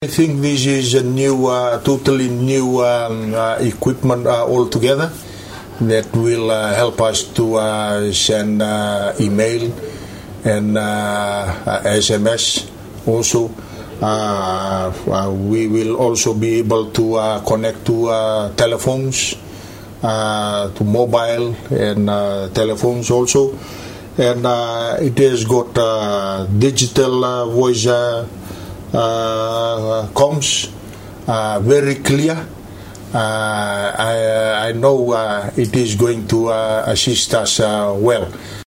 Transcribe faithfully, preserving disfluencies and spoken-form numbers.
I think this is a new, uh, totally new um, uh, equipment uh, altogether that will uh, help us to uh, send uh, email and uh, uh, S M S also. Uh, uh, we will also be able to uh, connect to uh, telephones, uh, to mobile and uh, telephones also. And uh, it has got uh, digital uh, voice uh, uh, comms, uh, very clear. Uh, I, I know uh, it is going to uh, assist us uh, well.